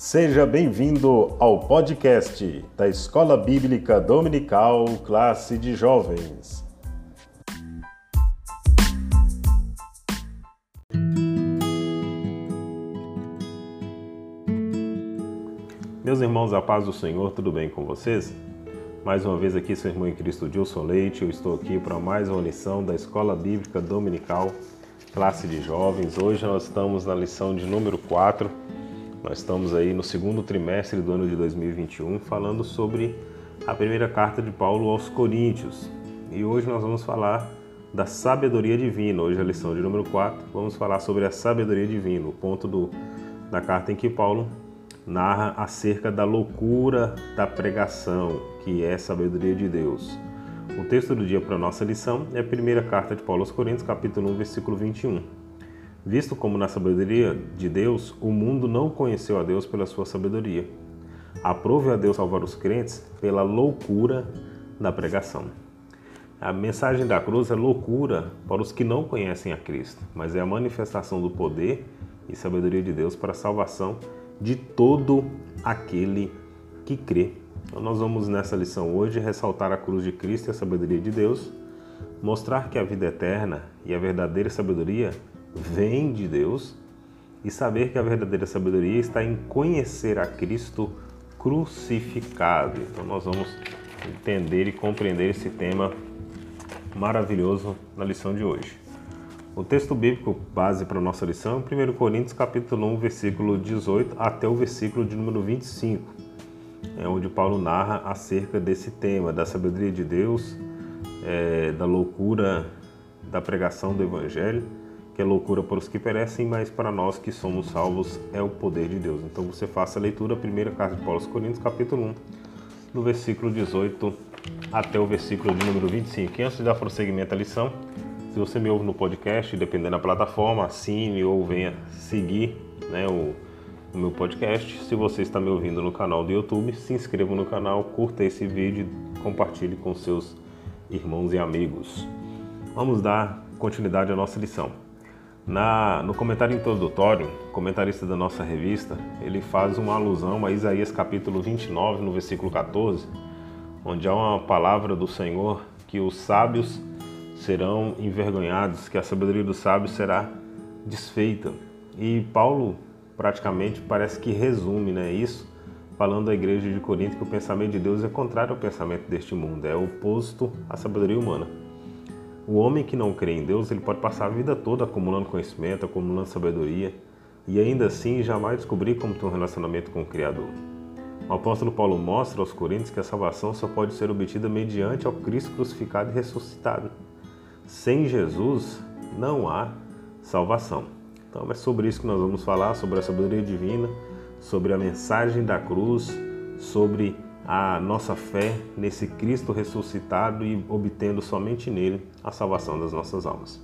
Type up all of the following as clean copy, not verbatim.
Seja bem-vindo ao podcast da Escola Bíblica Dominical Classe de Jovens. Meus irmãos, a paz do Senhor, tudo bem com vocês? Mais uma vez aqui, seu irmão em Cristo, Dilson Leite. Eu estou aqui para mais uma lição da Escola Bíblica Dominical Classe de Jovens. Hoje nós estamos na lição de número 4. Nós estamos aí no segundo trimestre do ano de 2021, falando sobre a primeira carta de Paulo aos Coríntios. E hoje nós vamos falar da sabedoria divina. Hoje a lição de número 4, vamos falar sobre a sabedoria divina, o ponto da carta em que Paulo narra acerca da loucura da pregação, que é a sabedoria de Deus. O texto do dia para a nossa lição é a primeira carta de Paulo aos Coríntios, capítulo 1, versículo 21. Visto como na sabedoria de Deus, o mundo não conheceu a Deus pela sua sabedoria. Aprove a Deus salvar os crentes pela loucura da pregação. A mensagem da cruz é loucura para os que não conhecem a Cristo, mas é a manifestação do poder e sabedoria de Deus para a salvação de todo aquele que crê. Então nós vamos nessa lição hoje ressaltar a cruz de Cristo e a sabedoria de Deus, mostrar que a vida eterna e a verdadeira sabedoria vem de Deus e saber que a verdadeira sabedoria está em conhecer a Cristo crucificado. Então nós vamos entender e compreender esse tema maravilhoso na lição de hoje. O texto bíblico base para a nossa lição é 1 Coríntios capítulo 1, versículo 18 até o versículo de número 25, onde Paulo narra acerca desse tema, da sabedoria de Deus, da loucura da pregação do Evangelho, que é loucura para os que perecem, mas para nós que somos salvos é o poder de Deus. Então você faça a leitura, a primeira carta de Paulo aos Coríntios, capítulo 1, do versículo 18 até o versículo de número 25. E antes de dar prosseguimento à lição, se você me ouve no podcast, dependendo da plataforma, assine ou venha seguir o meu podcast. Se você está me ouvindo no canal do YouTube, se inscreva no canal, curta esse vídeo e compartilhe com seus irmãos e amigos. Vamos dar continuidade à nossa lição. No comentário introdutório, o comentarista da nossa revista, ele faz uma alusão a Isaías capítulo 29, no versículo 14, onde há uma palavra do Senhor que os sábios serão envergonhados, que a sabedoria dos sábios será desfeita. E Paulo praticamente parece que resume isso, falando à igreja de Corinto que o pensamento de Deus é contrário ao pensamento deste mundo, é oposto à sabedoria humana. O homem que não crê em Deus, ele pode passar a vida toda acumulando conhecimento, acumulando sabedoria e ainda assim jamais descobrir como ter um relacionamento com o Criador. O apóstolo Paulo mostra aos Coríntios que a salvação só pode ser obtida mediante ao Cristo crucificado e ressuscitado. Sem Jesus não há salvação. Então é sobre isso que nós vamos falar, sobre a sabedoria divina, sobre a mensagem da cruz, sobre a nossa fé nesse Cristo ressuscitado e obtendo somente nele a salvação das nossas almas.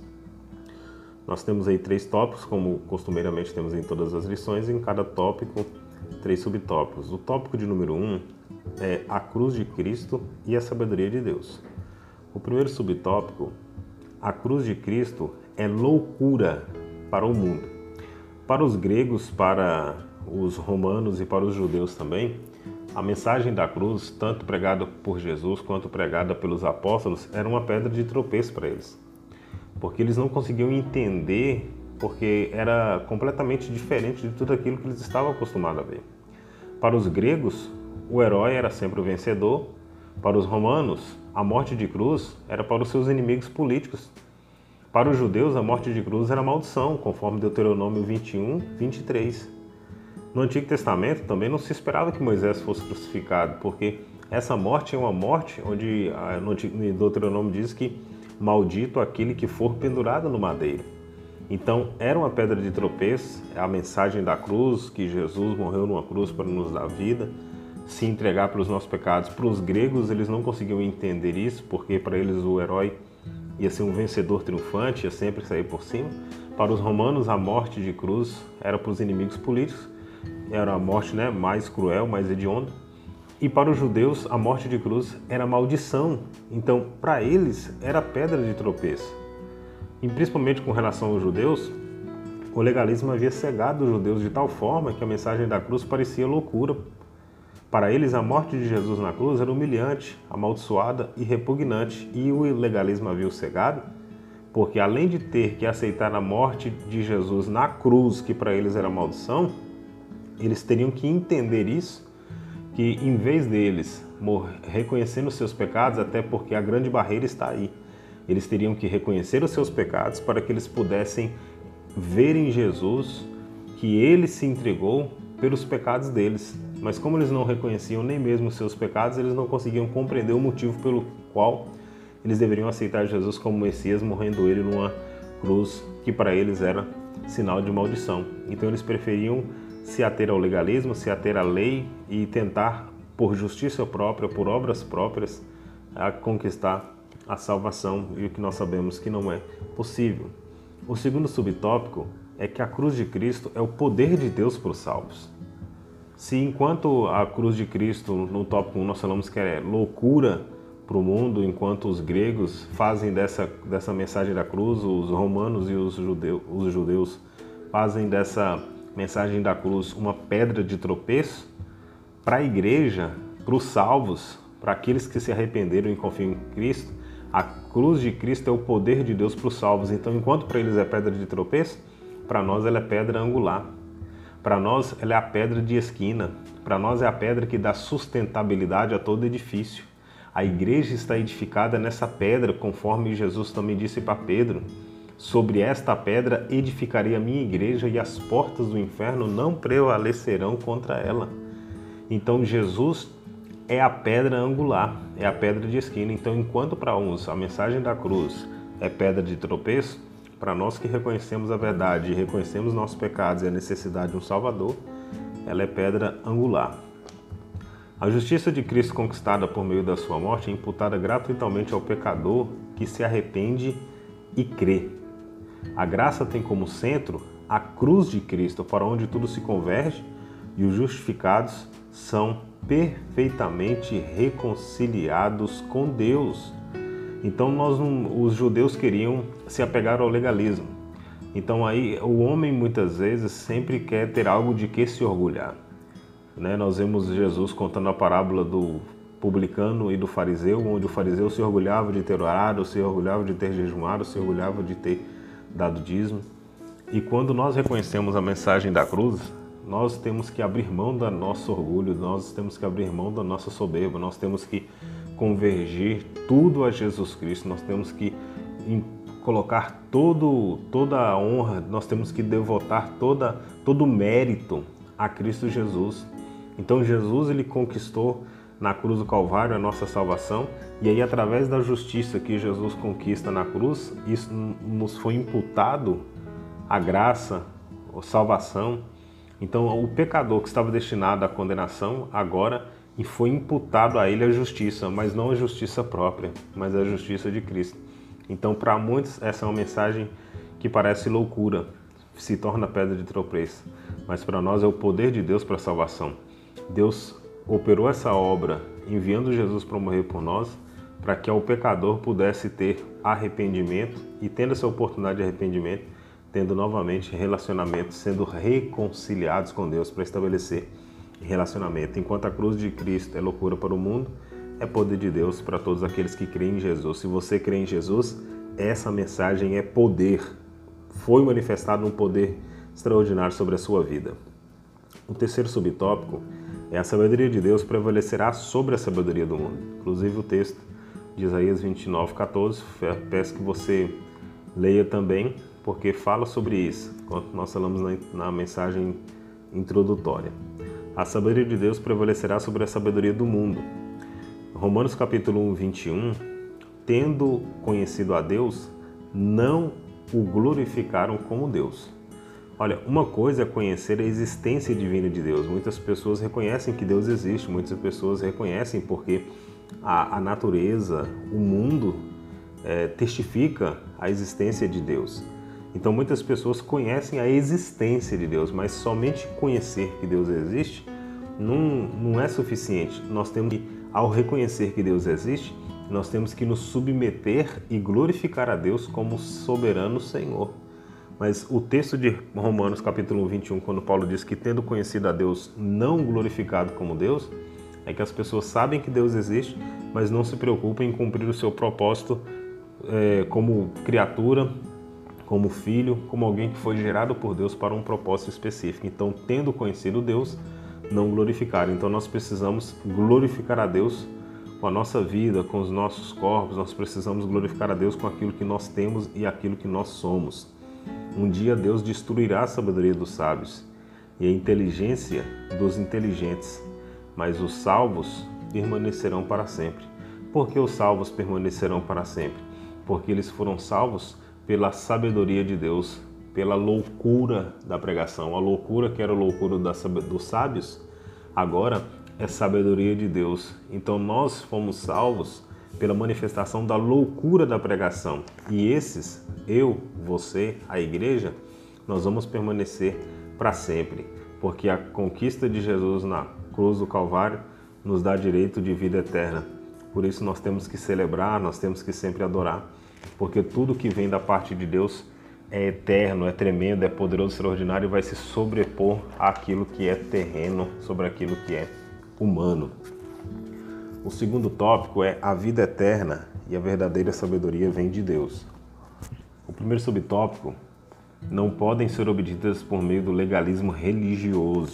Nós temos aí 3 tópicos, como costumeiramente temos em todas as lições, e em cada tópico 3 subtópicos. O tópico de número 1 é a cruz de Cristo e a sabedoria de Deus. O primeiro subtópico, a cruz de Cristo é loucura para o mundo. Para os gregos, para os romanos e para os judeus também, a mensagem da cruz, tanto pregada por Jesus quanto pregada pelos apóstolos, era uma pedra de tropeço para eles. Porque eles não conseguiam entender, porque era completamente diferente de tudo aquilo que eles estavam acostumados a ver. Para os gregos, o herói era sempre o vencedor. Para os romanos, a morte de cruz era para os seus inimigos políticos. Para os judeus, a morte de cruz era maldição, conforme Deuteronômio 21, 23. No Antigo Testamento também não se esperava que Moisés fosse crucificado, porque essa morte é uma morte onde no Deuteronômio diz que maldito aquele que for pendurado no madeiro. Então era uma pedra de tropeço, a mensagem da cruz, que Jesus morreu numa cruz para nos dar vida, se entregar para os nossos pecados. Para os gregos eles não conseguiam entender isso, porque para eles o herói ia ser um vencedor triunfante, ia sempre sair por cima. Para os romanos a morte de cruz era para os inimigos políticos, era a morte mais cruel, mais hedionda. E para os judeus, a morte de cruz era maldição. Então, para eles, era pedra de tropeço. E principalmente com relação aos judeus, O legalismo havia cegado os judeus de tal forma que a mensagem da cruz parecia loucura. Para eles, a morte de Jesus na cruz era humilhante, amaldiçoada e repugnante. E o legalismo havia o cegado, porque além de ter que aceitar a morte de Jesus na cruz, que para eles era maldição, eles teriam que entender isso, que em vez deles reconhecendo seus pecados, até porque a grande barreira está aí, eles teriam que reconhecer os seus pecados para que eles pudessem ver em Jesus que ele se entregou pelos pecados deles. Mas como eles não reconheciam nem mesmo os seus pecados, eles não conseguiam compreender o motivo pelo qual eles deveriam aceitar Jesus como Messias, morrendo ele numa cruz que para eles era sinal de maldição. Então eles preferiam se ater ao legalismo, se ater à lei e tentar, por justiça própria, por obras próprias, a conquistar a salvação, e o que nós sabemos que não é possível. O segundo subtópico é que a cruz de Cristo é o poder de Deus para os salvos. Se enquanto a cruz de Cristo, no tópico 1, nós falamos que é loucura para o mundo, enquanto os gregos fazem dessa mensagem da cruz, os romanos e os judeus fazem dessa mensagem da cruz uma pedra de tropeço, para a igreja, para os salvos, para aqueles que se arrependeram e confiam em Cristo, a cruz de Cristo é o poder de Deus para os salvos. Então, enquanto para eles é pedra de tropeço, para nós ela é pedra angular. Para nós ela é a pedra de esquina. Para nós é a pedra que dá sustentabilidade a todo edifício. A igreja está edificada nessa pedra, conforme Jesus também disse para Pedro: sobre esta pedra edificarei a minha igreja e as portas do inferno não prevalecerão contra ela. Então Jesus é a pedra angular, é a pedra de esquina. Então, enquanto para uns a mensagem da cruz é pedra de tropeço, para nós que reconhecemos a verdade e reconhecemos nossos pecados e a necessidade de um Salvador, ela é pedra angular. A justiça de Cristo conquistada por meio da sua morte é imputada gratuitamente ao pecador que se arrepende e crê. A graça tem como centro a cruz de Cristo, para onde tudo se converge, e os justificados são perfeitamente reconciliados com Deus. Então os judeus queriam se apegar ao legalismo. Então aí o homem muitas vezes sempre quer ter algo de que se orgulhar. Nós vemos Jesus contando a parábola do publicano e do fariseu, onde o fariseu se orgulhava de ter orado, se orgulhava de ter jejuado, se orgulhava de ter dado dízimo. E quando nós reconhecemos a mensagem da cruz, nós temos que abrir mão do nosso orgulho, nós temos que abrir mão da nossa soberba, nós temos que convergir tudo a Jesus Cristo, nós temos que colocar toda a honra, nós temos que devotar todo o mérito a Cristo Jesus. Então Jesus ele conquistou na cruz do Calvário a nossa salvação, e aí através da justiça que Jesus conquista na cruz, isso nos foi imputado a graça, a salvação. Então o pecador que estava destinado à condenação agora foi imputado a ele a justiça, mas não a justiça própria, mas a justiça de Cristo. Então para muitos essa é uma mensagem que parece loucura, se torna pedra de tropeço, mas para nós é o poder de Deus para a salvação. Deus operou essa obra enviando Jesus para morrer por nós, para que o pecador pudesse ter arrependimento e, tendo essa oportunidade de arrependimento, tendo novamente relacionamento, sendo reconciliados com Deus para estabelecer relacionamento. Enquanto a cruz de Cristo é loucura para o mundo, é poder de Deus para todos aqueles que creem em Jesus. Se você crê em Jesus, essa mensagem é poder. Foi manifestado um poder extraordinário sobre a sua vida. O terceiro subtópico é a sabedoria de Deus prevalecerá sobre a sabedoria do mundo. Inclusive o texto de Isaías 29:14, peço que você leia também, porque fala sobre isso, quando nós falamos na mensagem introdutória. A sabedoria de Deus prevalecerá sobre a sabedoria do mundo. Romanos capítulo 1:21, tendo conhecido a Deus, não o glorificaram como Deus. Olha, uma coisa é conhecer a existência divina de Deus. Muitas pessoas reconhecem que Deus existe, muitas pessoas reconhecem porque a natureza, o mundo testifica a existência de Deus. Então muitas pessoas conhecem a existência de Deus, mas somente conhecer que Deus existe não é suficiente. Nós temos que, ao reconhecer que Deus existe, nós temos que nos submeter e glorificar a Deus como soberano Senhor. Mas o texto de Romanos capítulo 21, quando Paulo diz que tendo conhecido a Deus não glorificado como Deus, é que as pessoas sabem que Deus existe, mas não se preocupam em cumprir o seu propósito como criatura, como filho, como alguém que foi gerado por Deus para um propósito específico. Então, tendo conhecido Deus, não glorificaram. Então, nós precisamos glorificar a Deus com a nossa vida, com os nossos corpos. Nós precisamos glorificar a Deus com aquilo que nós temos e aquilo que nós somos. Um dia Deus destruirá a sabedoria dos sábios e a inteligência dos inteligentes, mas os salvos permanecerão para sempre. Por que os salvos permanecerão para sempre? Porque eles foram salvos pela sabedoria de Deus, pela loucura da pregação. A loucura que era a loucura dos sábios, agora é sabedoria de Deus. Então nós fomos salvos pela manifestação da loucura da pregação. E esses, eu, você, a igreja, nós vamos permanecer para sempre. Porque a conquista de Jesus na cruz do Calvário nos dá direito de vida eterna. Por isso nós temos que celebrar, nós temos que sempre adorar. Porque tudo que vem da parte de Deus é eterno, é tremendo, é poderoso, extraordinário e vai se sobrepor àquilo que é terreno, sobre aquilo que é humano. O segundo tópico é a vida eterna e a verdadeira sabedoria vem de Deus. O primeiro subtópico, não podem ser obtidas por meio do legalismo religioso.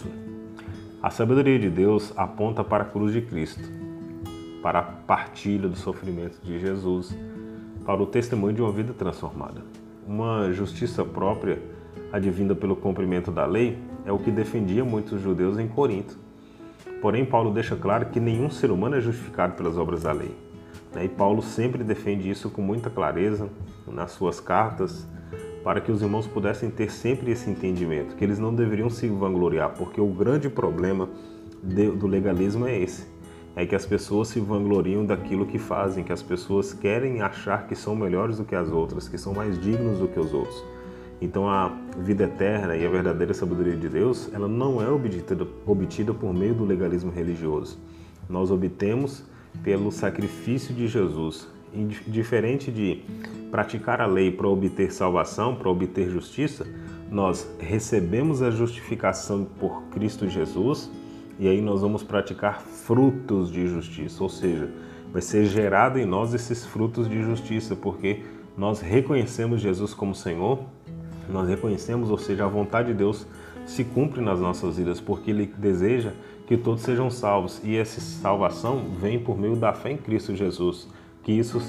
A sabedoria de Deus aponta para a cruz de Cristo, para a partilha do sofrimento de Jesus, para o testemunho de uma vida transformada. Uma justiça própria, advinda pelo cumprimento da lei, é o que defendia muitos judeus em Corinto. Porém, Paulo deixa claro que nenhum ser humano é justificado pelas obras da lei. E Paulo sempre defende isso com muita clareza nas suas cartas, para que os irmãos pudessem ter sempre esse entendimento, que eles não deveriam se vangloriar, porque o grande problema do legalismo é esse. É que as pessoas se vangloriam daquilo que fazem, que as pessoas querem achar que são melhores do que as outras, que são mais dignos do que os outros. Então a vida eterna e a verdadeira sabedoria de Deus, ela não é obtida por meio do legalismo religioso. Nós obtemos pelo sacrifício de Jesus. E diferente de praticar a lei para obter salvação, para obter justiça, nós recebemos a justificação por Cristo Jesus, e aí nós vamos praticar frutos de justiça, ou seja, vai ser gerado em nós esses frutos de justiça, porque nós reconhecemos Jesus como Senhor, nós reconhecemos, ou seja, a vontade de Deus se cumpre nas nossas vidas, porque Ele deseja que todos sejam salvos, e essa salvação vem por meio da fé em Cristo Jesus, que isso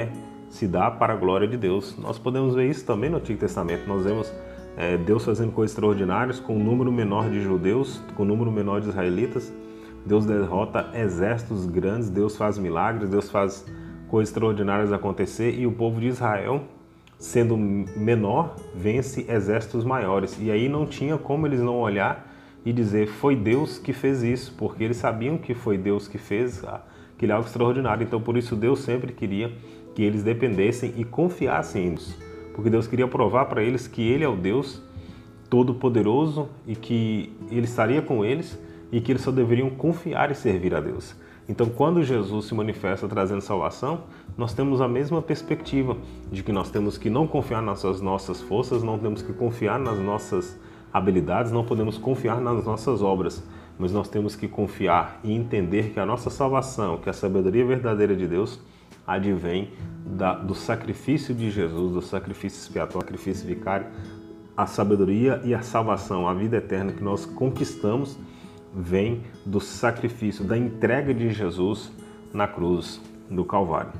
se dá para a glória de Deus. Nós podemos ver isso também no Antigo Testamento, nós vemos Deus fazendo coisas extraordinárias com um número menor de judeus, com um número menor de israelitas. Deus derrota exércitos grandes, Deus faz milagres, Deus faz coisas extraordinárias acontecer, e o povo de Israel, sendo menor, vence exércitos maiores. E aí não tinha como eles não olhar e dizer, foi Deus que fez isso, porque eles sabiam que foi Deus que fez aquele algo extraordinário. Então por isso Deus sempre queria que eles dependessem e confiassem nisso. Porque Deus queria provar para eles que Ele é o Deus Todo-Poderoso e que Ele estaria com eles e que eles só deveriam confiar e servir a Deus. Então, quando Jesus se manifesta trazendo salvação, nós temos a mesma perspectiva de que nós temos que não confiar nas nossas forças, não temos que confiar nas nossas habilidades, não podemos confiar nas nossas obras, mas nós temos que confiar e entender que a nossa salvação, que a sabedoria verdadeira de Deus advém do sacrifício de Jesus, do sacrifício expiatório, do sacrifício vicário. A sabedoria e a salvação, a vida eterna que nós conquistamos, vem do sacrifício, da entrega de Jesus na cruz do Calvário.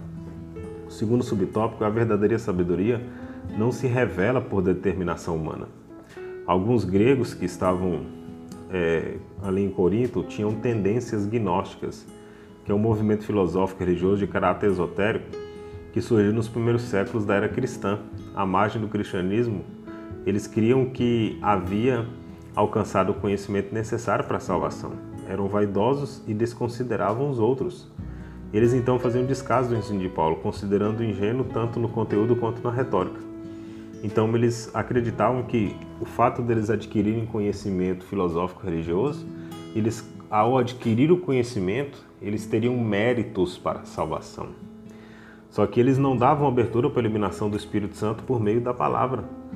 O segundo subtópico é a verdadeira sabedoria não se revela por determinação humana. Alguns gregos que estavam ali em Corinto tinham tendências gnósticas, que é um movimento filosófico religioso de caráter esotérico que surgiu nos primeiros séculos da era cristã. À margem do cristianismo, eles criam que havia alcançado o conhecimento necessário para a salvação. Eram vaidosos e desconsideravam os outros. Eles então faziam descaso do ensino de Paulo, considerando ingênuo tanto no conteúdo quanto na retórica. Então eles acreditavam que o fato deles adquirirem conhecimento filosófico religioso, eles, ao adquirir o conhecimento, eles teriam méritos para a salvação. Só que eles não davam abertura para a iluminação do Espírito Santo por meio da palavra.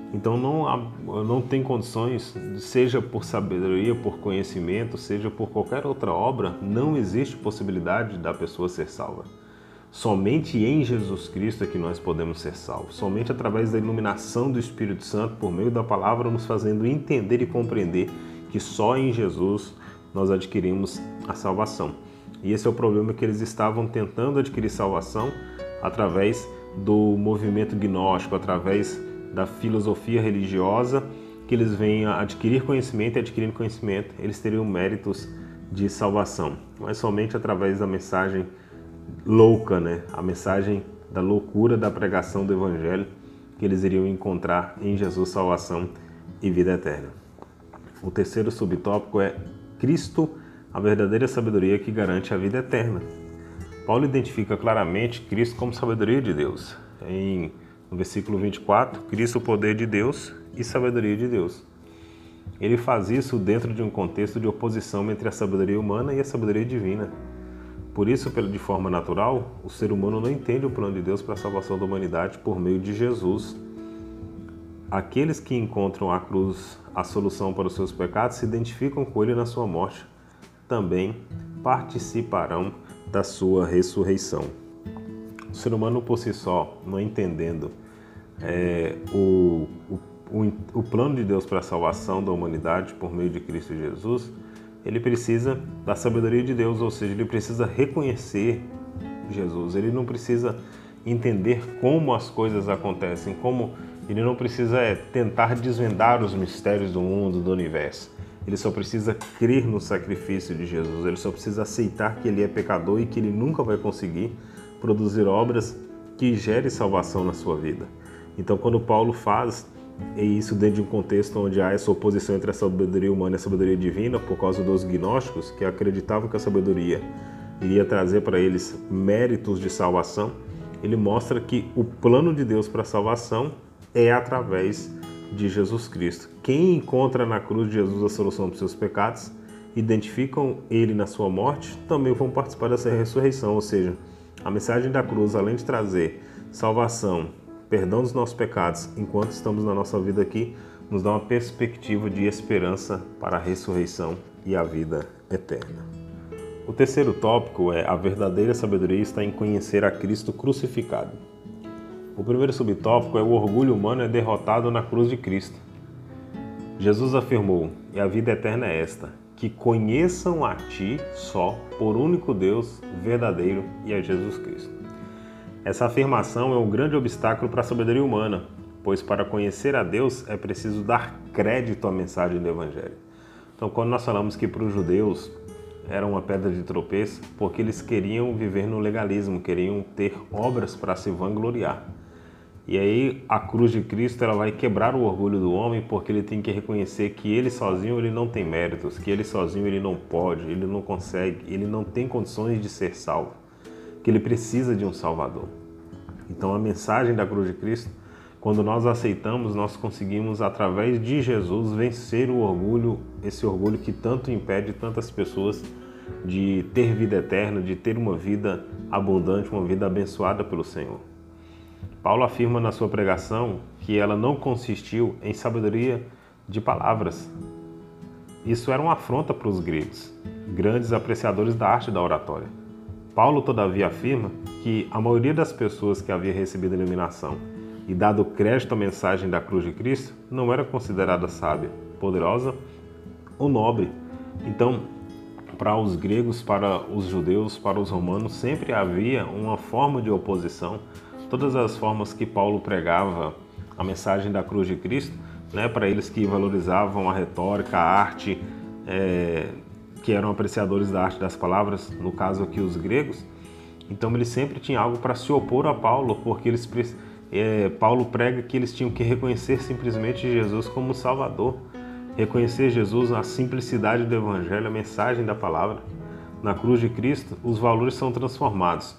Então não tem condições, seja por sabedoria, por conhecimento, seja por qualquer outra obra, não existe possibilidade da pessoa ser salva. Somente em Jesus Cristo é que nós podemos ser salvos. Somente através da iluminação do Espírito Santo, por meio da palavra, nos fazendo entender e compreender que só em Jesus nós adquirimos a salvação. E esse é o problema, que eles estavam tentando adquirir salvação através do movimento gnóstico, através da filosofia religiosa, que eles vêm a adquirir conhecimento, e adquirindo conhecimento, eles teriam méritos de salvação. Mas somente através da mensagem louca, a mensagem da loucura da pregação do Evangelho, que eles iriam encontrar em Jesus salvação e vida eterna. O terceiro subtópico é Cristo, a verdadeira sabedoria que garante a vida eterna. Paulo identifica claramente Cristo como sabedoria de Deus. No versículo 24, Cristo, o poder de Deus e sabedoria de Deus. Ele faz isso dentro de um contexto de oposição entre a sabedoria humana e a sabedoria divina. Por isso, de forma natural, o ser humano não entende o plano de Deus para a salvação da humanidade por meio de Jesus. Aqueles que encontram a cruz a solução para os seus pecados se identificam com ele na sua morte. Também participarão da sua ressurreição. O ser humano por si só, não entendendo o plano de Deus para a salvação da humanidade por meio de Cristo Jesus, ele precisa da sabedoria de Deus, ou seja, ele precisa reconhecer Jesus, ele não precisa entender como as coisas acontecem, ele não precisa tentar desvendar os mistérios do mundo, do universo. Ele só precisa crer no sacrifício de Jesus, ele só precisa aceitar que ele é pecador e que ele nunca vai conseguir produzir obras que gerem salvação na sua vida. Então, quando Paulo faz isso dentro de um contexto onde há essa oposição entre a sabedoria humana e a sabedoria divina, por causa dos gnósticos, que acreditavam que a sabedoria iria trazer para eles méritos de salvação, ele mostra que o plano de Deus para a salvação é através de Jesus Cristo. Quem encontra na cruz de Jesus a solução para os seus pecados, identificam ele na sua morte, também vão participar dessa ressurreição, ou seja, a mensagem da cruz, além de trazer salvação, perdão dos nossos pecados enquanto estamos na nossa vida aqui, nos dá uma perspectiva de esperança para a ressurreição e a vida eterna. O terceiro tópico é a verdadeira sabedoria está em conhecer a Cristo crucificado. O primeiro subtópico é o orgulho humano é derrotado na cruz de Cristo. Jesus afirmou, e a vida eterna é esta, que conheçam a Ti só, por único Deus verdadeiro, e a Jesus Cristo. Essa afirmação é um grande obstáculo para a sabedoria humana, pois para conhecer a Deus é preciso dar crédito à mensagem do Evangelho. Então, quando nós falamos que para os judeus era uma pedra de tropeço, porque eles queriam viver no legalismo, queriam ter obras para se vangloriar. E aí a cruz de Cristo ela vai quebrar o orgulho do homem, porque ele tem que reconhecer que ele sozinho ele não tem méritos, que ele sozinho ele não pode, ele não consegue, ele não tem condições de ser salvo, que ele precisa de um Salvador. Então a mensagem da cruz de Cristo, quando nós aceitamos, nós conseguimos através de Jesus vencer o orgulho, esse orgulho que tanto impede tantas pessoas de ter vida eterna, de ter uma vida abundante, uma vida abençoada pelo Senhor. Paulo afirma na sua pregação que ela não consistiu em sabedoria de palavras. Isso era uma afronta para os gregos, grandes apreciadores da arte da oratória. Paulo, todavia, afirma que a maioria das pessoas que havia recebido a iluminação e dado crédito à mensagem da cruz de Cristo não era considerada sábia, poderosa ou nobre. Então, para os gregos, para os judeus, para os romanos, sempre havia uma forma de oposição. Todas as formas que Paulo pregava a mensagem da cruz de Cristo, para eles que valorizavam a retórica, a arte, que eram apreciadores da arte das palavras, no caso aqui os gregos, então eles sempre tinham algo para se opor a Paulo, porque Paulo prega que eles tinham que reconhecer simplesmente Jesus como Salvador, reconhecer Jesus na simplicidade do Evangelho, a mensagem da palavra. Na cruz de Cristo, os valores são transformados.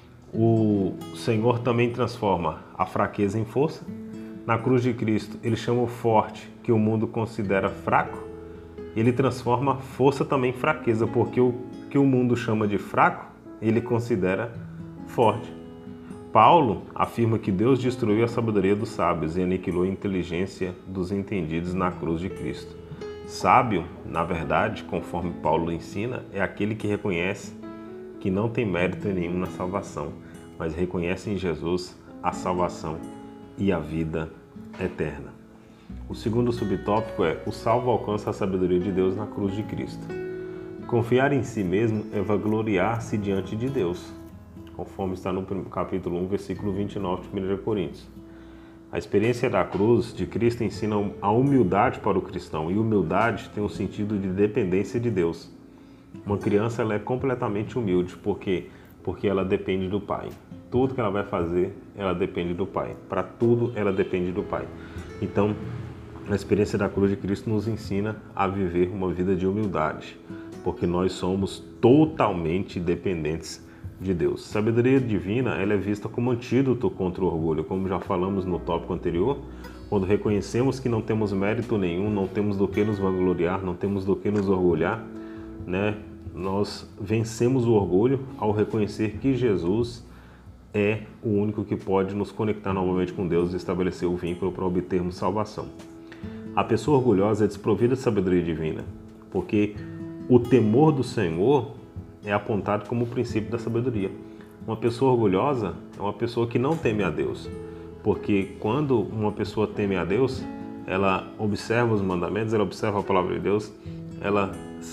O Senhor também transforma a fraqueza em força. Na cruz de Cristo, ele chama o forte, que o mundo considera fraco, ele transforma força também em fraqueza, porque o que o mundo chama de fraco, ele considera forte. Paulo afirma que Deus destruiu a sabedoria dos sábios e aniquilou a inteligência dos entendidos na cruz de Cristo. Sábio, na verdade, conforme Paulo ensina, é aquele que reconhece que não tem mérito nenhum na salvação, mas reconhece em Jesus a salvação e a vida eterna. O segundo subtópico é: o salvo alcança a sabedoria de Deus na cruz de Cristo. Confiar em si mesmo é vangloriar-se diante de Deus, conforme está no capítulo 1, versículo 29 de 1 Coríntios. A experiência da cruz de Cristo ensina a humildade para o cristão, e humildade tem um sentido de dependência de Deus. Uma criança ela é completamente humilde porque ela depende do Pai. Tudo que ela vai fazer, ela depende do Pai. Para tudo, ela depende do Pai. Então, a experiência da cruz de Cristo nos ensina a viver uma vida de humildade, porque nós somos totalmente dependentes de Deus. Sabedoria divina ela é vista como antídoto contra o orgulho, como já falamos no tópico anterior. Quando reconhecemos que não temos mérito nenhum, não temos do que nos vangloriar, não temos do que nos orgulhar, né? Nós vencemos o orgulho ao reconhecer que Jesus é o único que pode nos conectar novamente com Deus e estabelecer o vínculo para obtermos salvação. A pessoa orgulhosa é desprovida de sabedoria divina, porque o temor do Senhor é apontado como o princípio da sabedoria. Uma pessoa orgulhosa é uma pessoa que não teme a Deus, porque quando uma pessoa teme a Deus, ela observa os mandamentos, ela observa a palavra de Deus, ela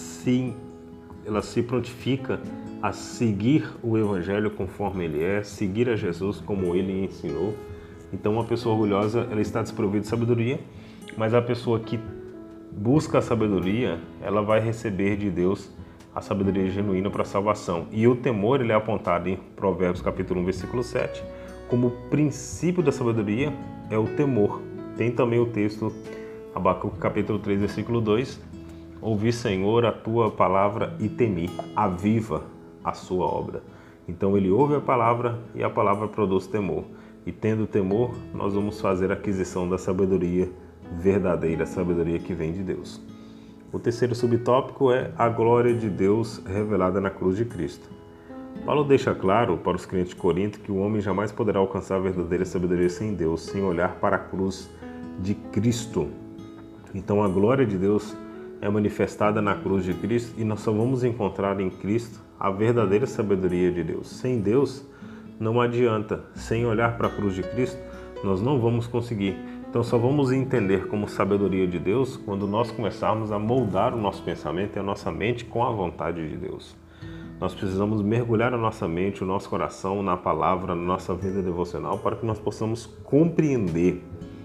se prontifica a seguir o Evangelho conforme ele é, seguir a Jesus como ele ensinou. Então uma pessoa orgulhosa ela está desprovida de sabedoria, mas a pessoa que busca a sabedoria, ela vai receber de Deus a sabedoria genuína para a salvação. E o temor ele é apontado em Provérbios capítulo 1, versículo 7, como o princípio da sabedoria é o temor. Tem também o texto Abacuque capítulo 3, versículo 2, ouvi, Senhor, a tua palavra e temi, aviva a sua obra. Então ele ouve a palavra e a palavra produz temor. E tendo temor, nós vamos fazer a aquisição da sabedoria verdadeira, a sabedoria que vem de Deus. O terceiro subtópico é a glória de Deus revelada na cruz de Cristo. Paulo deixa claro para os crentes de Corinto que o homem jamais poderá alcançar a verdadeira sabedoria sem Deus, sem olhar para a cruz de Cristo. Então a glória de Deus é manifestada na cruz de Cristo e nós só vamos encontrar em Cristo a verdadeira sabedoria de Deus. Sem Deus não adianta, sem olhar para a cruz de Cristo nós não vamos conseguir. Então só vamos entender como sabedoria de Deus quando nós começarmos a moldar o nosso pensamento e a nossa mente com a vontade de Deus. Nós precisamos mergulhar a nossa mente, o nosso coração na palavra, na nossa vida devocional para que nós possamos compreender,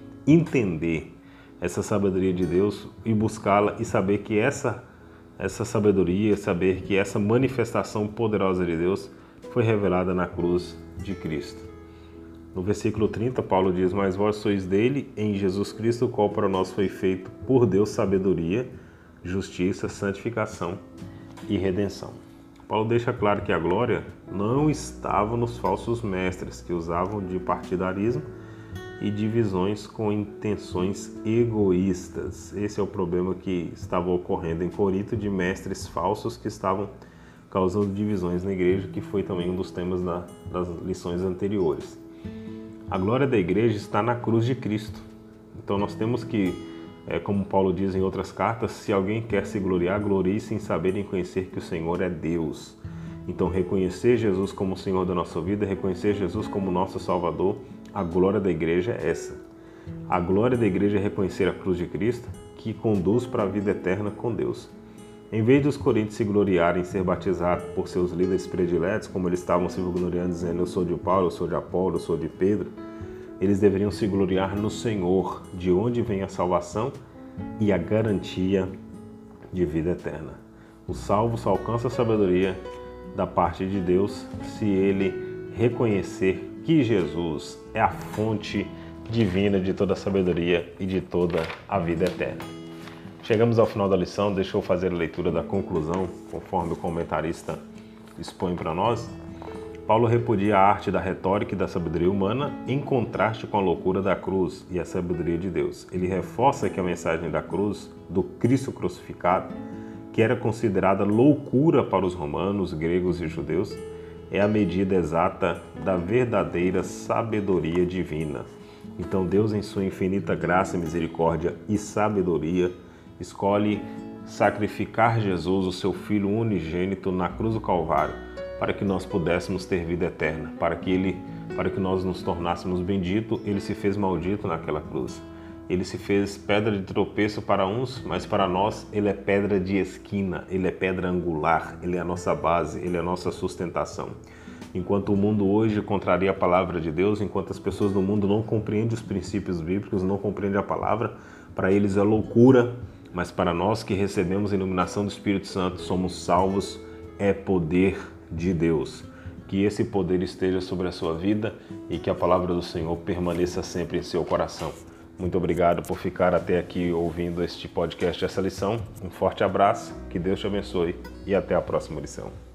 entender essa sabedoria de Deus e buscá-la e saber que essa sabedoria, saber que essa manifestação poderosa de Deus foi revelada na cruz de Cristo. No versículo 30, Paulo diz, mas vós sois dele em Jesus Cristo, o qual para nós foi feito por Deus sabedoria, justiça, santificação e redenção. Paulo deixa claro que a glória não estava nos falsos mestres que usavam de partidarismo e divisões com intenções egoístas. Esse é o problema que estava ocorrendo em Corinto, de mestres falsos que estavam causando divisões na igreja, que foi também um dos temas das lições anteriores. A glória da igreja está na cruz de Cristo. Então nós temos que, como Paulo diz em outras cartas, se alguém quer se gloriar, glorie-se em saber e conhecer que o Senhor é Deus. Então reconhecer Jesus como o Senhor da nossa vida, reconhecer Jesus como nosso Salvador, a glória da igreja é essa. A glória da igreja é reconhecer a cruz de Cristo, que conduz para a vida eterna com Deus. Em vez dos coríntios se gloriarem em ser batizados por seus líderes prediletos, como eles estavam se gloriando dizendo, eu sou de Paulo, eu sou de Apolo, eu sou de Pedro, eles deveriam se gloriar no Senhor, de onde vem a salvação e a garantia de vida eterna. O salvo só alcança a sabedoria da parte de Deus se ele reconhecer que Jesus é a fonte divina de toda a sabedoria e de toda a vida eterna. Chegamos ao final da lição, deixa eu fazer a leitura da conclusão, conforme o comentarista expõe para nós. Paulo repudia a arte da retórica e da sabedoria humana em contraste com a loucura da cruz e a sabedoria de Deus. Ele reforça que a mensagem da cruz, do Cristo crucificado, que era considerada loucura para os romanos, gregos e judeus, é a medida exata da verdadeira sabedoria divina. Então Deus, em sua infinita graça, misericórdia e sabedoria, escolhe sacrificar Jesus, o seu Filho unigênito, na cruz do Calvário, para que nós pudéssemos ter vida eterna, para que nós nos tornássemos benditos. Ele se fez maldito naquela cruz. Ele se fez pedra de tropeço para uns, mas para nós ele é pedra de esquina, ele é pedra angular, ele é a nossa base, ele é a nossa sustentação. Enquanto o mundo hoje contraria a palavra de Deus, enquanto as pessoas do mundo não compreendem os princípios bíblicos, não compreendem a palavra, para eles é loucura, mas para nós que recebemos a iluminação do Espírito Santo, somos salvos, é poder de Deus. Que esse poder esteja sobre a sua vida e que a palavra do Senhor permaneça sempre em seu coração. Muito obrigado por ficar até aqui ouvindo este podcast, essa lição. Um forte abraço, que Deus te abençoe e até a próxima lição.